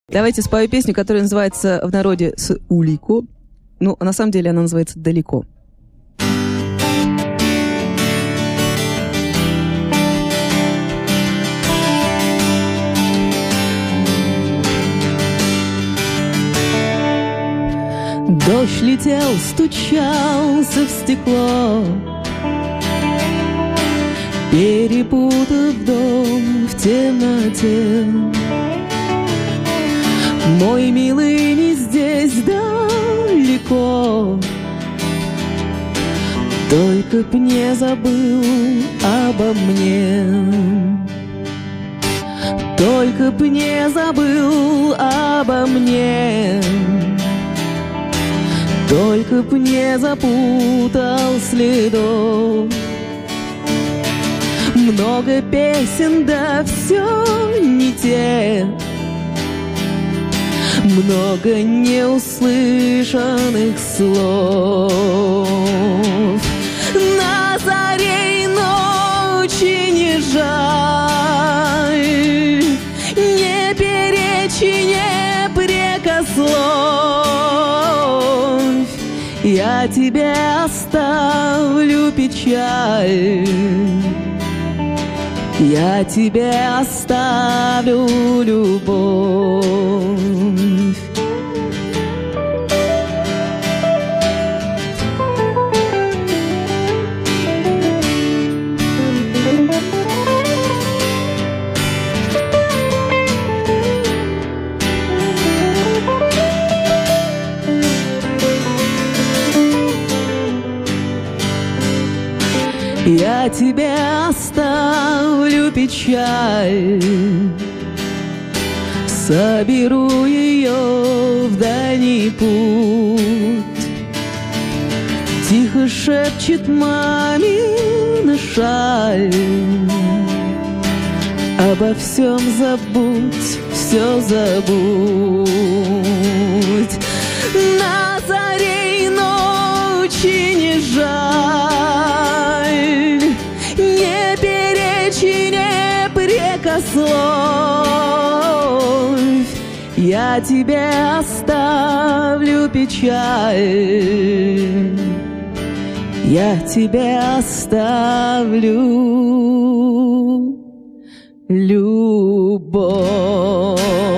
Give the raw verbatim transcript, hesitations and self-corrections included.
Давайте спою песню, которая называется в народе «С улико». Ну, а на самом деле она называется «Далеко». Дождь летел, стучался в стекло, перепутав дом в темноте. Мой милый не здесь далеко, только б не забыл обо мне, только б не забыл обо мне, только б не запутал следов. Много песен, да все не те, много неуслышанных слов. На заре и ночи не жаль, не перечи, не прекословь. Я тебе оставлю печаль, я тебе оставлю любовь. Я тебе оставлю печаль, соберу ее в дальний путь. Тихо шепчет мамина шаль: обо всем забудь, все забудь. На заре и ночи не жаль, не перечи, не прекословь. Я тебе оставлю печаль, я тебе оставлю любовь.